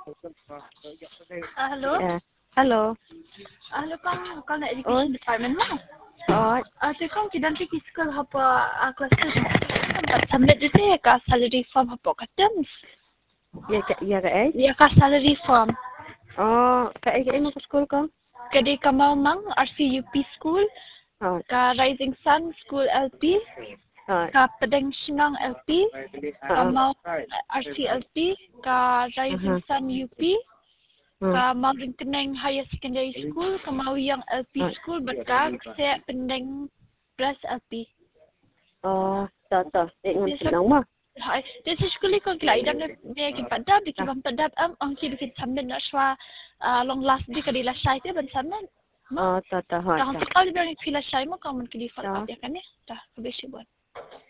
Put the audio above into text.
Hello. Hello. Hello con là education department mà. Thì con chỉ đăng ký school học kelas 4 submit itu ya ka salary form apa kadang. Ya cái Ya ka salary form. Cái mau ke sekolah kau? Kadi ka mau mang RCUP school. Ka Rising Sun School LP. Ka Pedang Senang LP. Ka mau RCLP. Ka Rising Sun UP. Ka mau Ringkeneng Higher Secondary School. Ka mau yang LP school. Berkak saya Pedang Plus LP. Tao. Ngon senang mah. Hai, det skulle jag kunna glida med padab di kibam padab ang kid kid samben na shwa long last di kadila shai te ban samben. Tao. Kalau sekali bang kila shai mo kamu kidi fal ya kan ya. Dah, habis buat.